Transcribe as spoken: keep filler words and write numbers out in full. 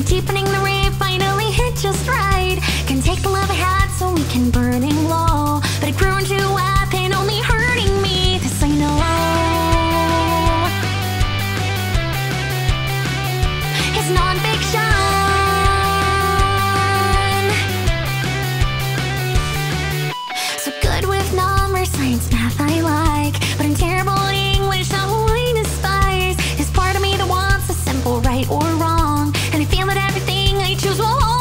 deepening the rave finally hit just right. Can take the love I had so we can burning low, but it grew into a weapon only hurting me. This I know. It's non-fiction. So good with numbers, science, math I like, but I'm terrible at English, so I despise. There's part of me that wants a simple right or wrong, and I feel that everything I choose will